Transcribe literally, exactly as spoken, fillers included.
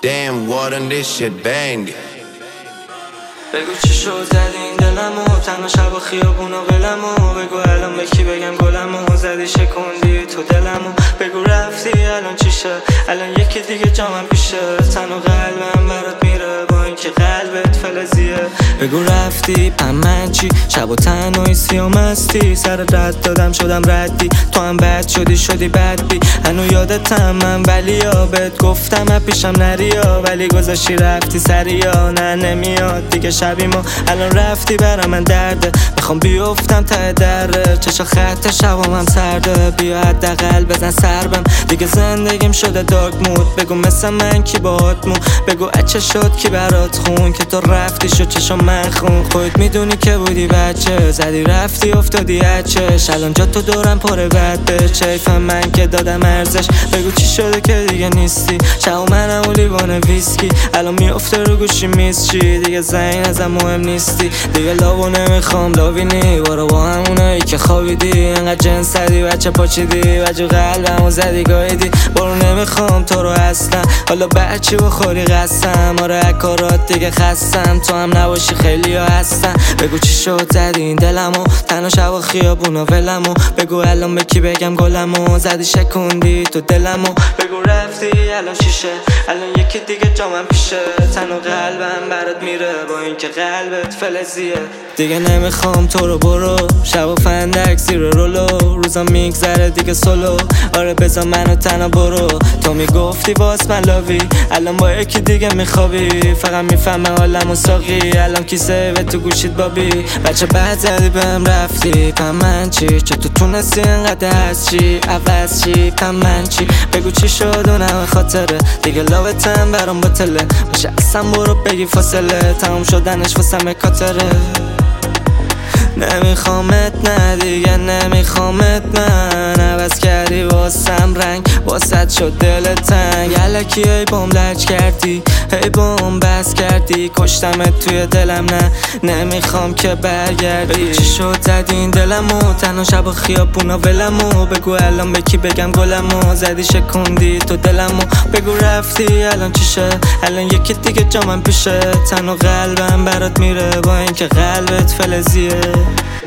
Damn, what on this shit banging. بگو چی شد زدی این دلمو، تنها شب و خیابون و ولمو. بگو الان به کی بگم گلمو، زدی شکندی تو دلمو. بگو رفتی الان چیشه، الان یکی دیگه جامم پیشه. تن و قلبم برات میره با اینکه قلبت فلزیه. بگو رفتی پم من چی، شب و تنهایی سیام هستی. سر رد دادم شدم ردی، تو هم بد شدی شدی بدبی. هنو یادتم من ولی یا بهت گفتم پیشم نریا، ولی گذاشتی رفتی سریا. نه نمیاد دیگه شبی ما، الان رفتی برا من درده. میخوام بیفتم ته دره، چشا خط شبام هم سرده. بیا حداقل بزن سربم، دیگه زندگیم شده دارک مود. بگو مثل من کی باهات مون، بگو اچه شد کی برات خون. که تو رفتی شد چشا من خون، خودت میدونی که بودی بچه. زدی رفتی افتادی اچش، الان جا تو دورم پره بده. چیفم من که دادم ارزش، بگو چی شده که دیگه نیستی. شب منم و لیوان ویسکی، الان میافته رو گوشی میز چی. دیگه زنگ ازم مهم نیستی، دیگه لابو نمیخوام لاوینی. برو با همونایی که خوابیدی، انقدر جنس زدی بچه پاچیدی. وجو قلبمو زدی گایدی، برو نمیخوام تو رو اصلا. حالا بچی بخوری قسم، آره اکارات دیگه خستم. تو هم نباشی خیلی ها هستن. بگو چی شد زدی این دلمو، تنها شب و خیابون و ولمو. بگو الان به کی بگم گلمو، زدی شکندی تو دلمو. بگو رفتی الان چیشه، الان یکی دیگه جامم پیشه. تن و قلبم برات میره با اینکه قلبت فلزیه. دیگه نمیخوام تو رو، برو شب و فندک زیر رولو. روزا میگذره دیگه سولو، آره بذار منو تنها برو. تو میگفتی باز من لاوی، الان با یکی دیگه میخوابی. فقط میفهمه حالم و ساقی، الان کیسه و تو گوشید بابی. بچه بعد زدی بهم رفتی پم من چی، چطور تونستی انقدر هست چی عوض چی پم من چی. بگو چی شد و نه خاطره، دیگه لاوتم برام باطله. باشه اصلا برو بگی فاصله، تموم شدنش واسم کاتره. نمیخوامت نه دیگه نمیخوامت من، عوض کردی واسم رنگ، واسد شد دل تنگ. الکی ای بام لج کردی، ای بام بس کردی. کشتمت توی دلم، نه نمیخوام که برگردی. بگو چی شد زدی این دلمو، تنها شب و خیابونا ولمو. بگو الان به کی بگم گلمو، زدی شکندی تو دلمو. بگو رفتی الان چیشه، الان یکی دیگه جامم پیشه. تن و قلبم برات میره با اینکه قلبت فلزیه.